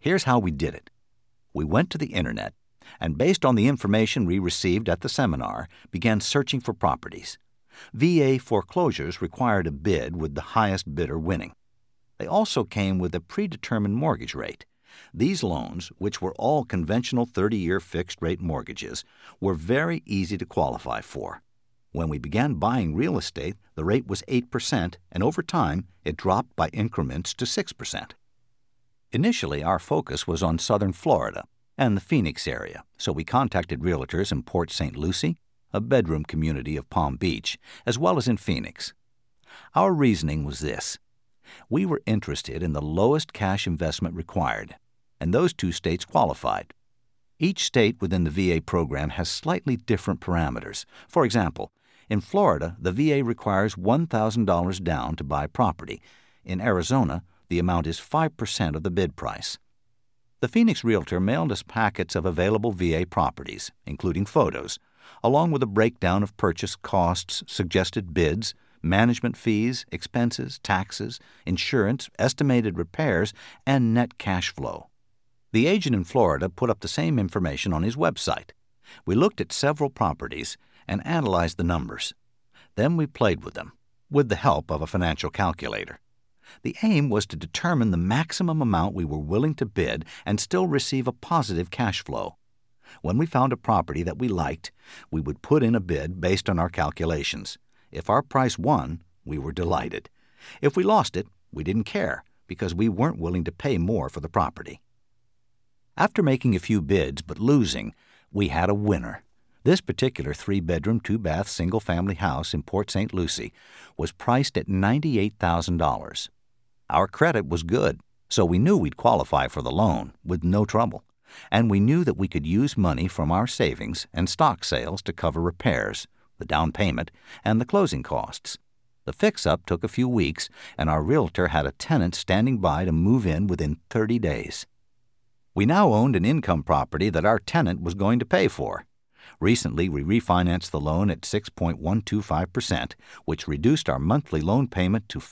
Here's how we did it. We went to the internet and, based on the information we received at the seminar, began searching for properties. VA foreclosures required a bid with the highest bidder winning. They also came with a predetermined mortgage rate. These loans, which were all conventional 30-year fixed-rate mortgages, were very easy to qualify for. When we began buying real estate, the rate was 8%, and over time, it dropped by increments to 6%. Initially, our focus was on southern Florida and the Phoenix area, so we contacted realtors in Port St. Lucie, a bedroom community of Palm Beach, as well as in Phoenix. Our reasoning was this. We were interested in the lowest cash investment required, and those two states qualified. Each state within the VA program has slightly different parameters. For example, in Florida, the VA requires $1,000 down to buy property. In Arizona, the amount is 5% of the bid price. The Phoenix realtor mailed us packets of available VA properties, including photos, along with a breakdown of purchase costs, suggested bids, management fees, expenses, taxes, insurance, estimated repairs, and net cash flow. The agent in Florida put up the same information on his website. We looked at several properties and analyzed the numbers. Then we played with them, with the help of a financial calculator. The aim was to determine the maximum amount we were willing to bid and still receive a positive cash flow. When we found a property that we liked, we would put in a bid based on our calculations. If our price won, we were delighted. If we lost it, we didn't care because we weren't willing to pay more for the property. After making a few bids but losing, we had a winner. This particular 3-bedroom, 2-bath, single-family house in Port St. Lucie was priced at $98,000. Our credit was good, so we knew we'd qualify for the loan with no trouble, and we knew that we could use money from our savings and stock sales to cover repairs, the down payment, and the closing costs. The fix-up took a few weeks, and our realtor had a tenant standing by to move in within 30 days. We now owned an income property that our tenant was going to pay for. Recently, we refinanced the loan at 6.125%, which reduced our monthly loan payment to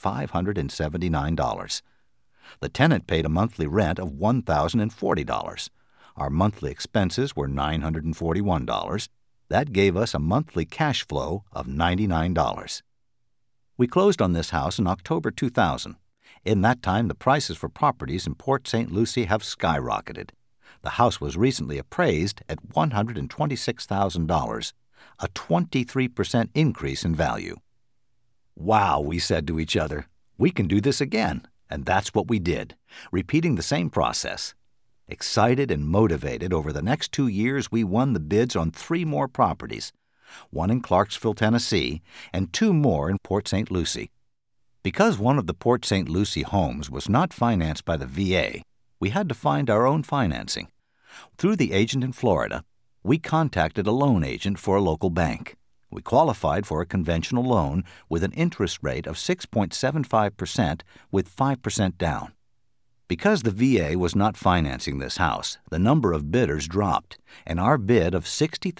$579. The tenant paid a monthly rent of $1,040. Our monthly expenses were $941. That gave us a monthly cash flow of $99. We closed on this house in October 2000. In that time, the prices for properties in Port St. Lucie have skyrocketed. The house was recently appraised at $126,000, a 23% increase in value. Wow, we said to each other, we can do this again, and that's what we did, repeating the same process. Excited and motivated, over the next 2 years we won the bids on 3 more properties, one in Clarksville, Tennessee, and 2 more in Port St. Lucie. Because one of the Port St. Lucie homes was not financed by the VA, we had to find our own financing. Through the agent in Florida, we contacted a loan agent for a local bank. We qualified for a conventional loan with an interest rate of 6.75% with 5% down. Because the VA was not financing this house, the number of bidders dropped, and our bid of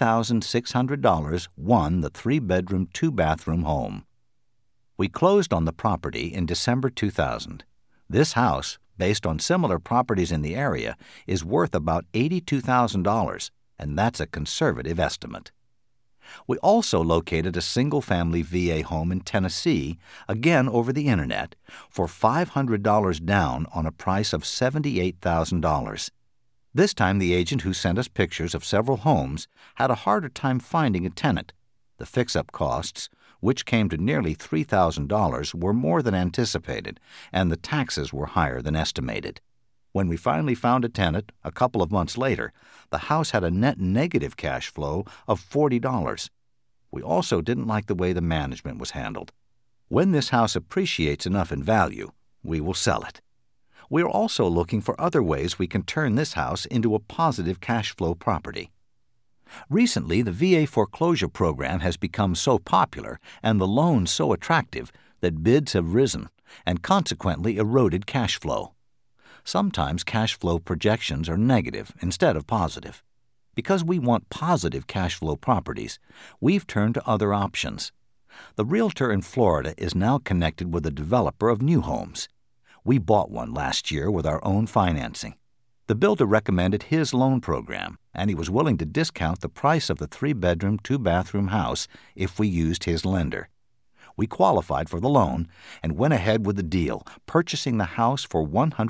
$60,600 won the 3-bedroom, 2-bathroom home. We closed on the property in December 2000. This house, based on similar properties in the area, is worth about $82,000, and that's a conservative estimate. We also located a single-family VA home in Tennessee, again over the internet, for $500 down on a price of $78,000. This time the agent who sent us pictures of several homes had a harder time finding a tenant. The fix-up costs, which came to nearly $3,000, were more than anticipated, and the taxes were higher than estimated. When we finally found a tenant, a couple of months later, the house had a net negative cash flow of $40. We also didn't like the way the management was handled. When this house appreciates enough in value, we will sell it. We are also looking for other ways we can turn this house into a positive cash flow property. Recently, the VA foreclosure program has become so popular and the loans so attractive that bids have risen and consequently eroded cash flow. Sometimes cash flow projections are negative instead of positive. Because we want positive cash flow properties, we've turned to other options. The realtor in Florida is now connected with a developer of new homes. We bought one last year with our own financing. The builder recommended his loan program, and he was willing to discount the price of the 3-bedroom, 2-bathroom house if we used his lender. We qualified for the loan and went ahead with the deal, purchasing the house for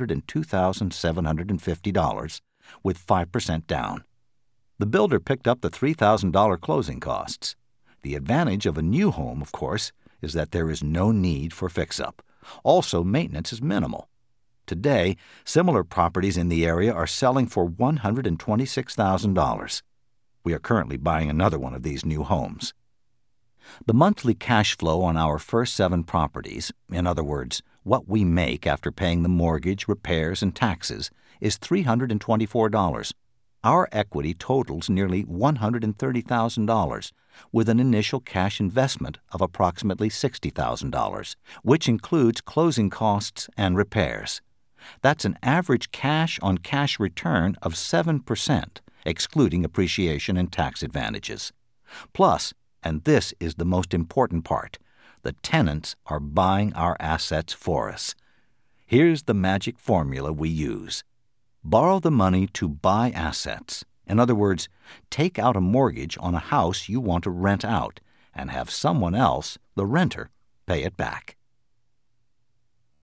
$102,750 with 5% down. The builder picked up the $3,000 closing costs. The advantage of a new home, of course, is that there is no need for fix-up. Also, maintenance is minimal. Today, similar properties in the area are selling for $126,000. We are currently buying another one of these new homes. The monthly cash flow on our first 7 properties, in other words, what we make after paying the mortgage, repairs, and taxes, is $324. Our equity totals nearly $130,000, with an initial cash investment of approximately $60,000, which includes closing costs and repairs. That's an average cash-on-cash return of 7%, excluding appreciation and tax advantages. Plus, and this is the most important part, the tenants are buying our assets for us. Here's the magic formula we use. Borrow the money to buy assets. In other words, take out a mortgage on a house you want to rent out and have someone else, the renter, pay it back.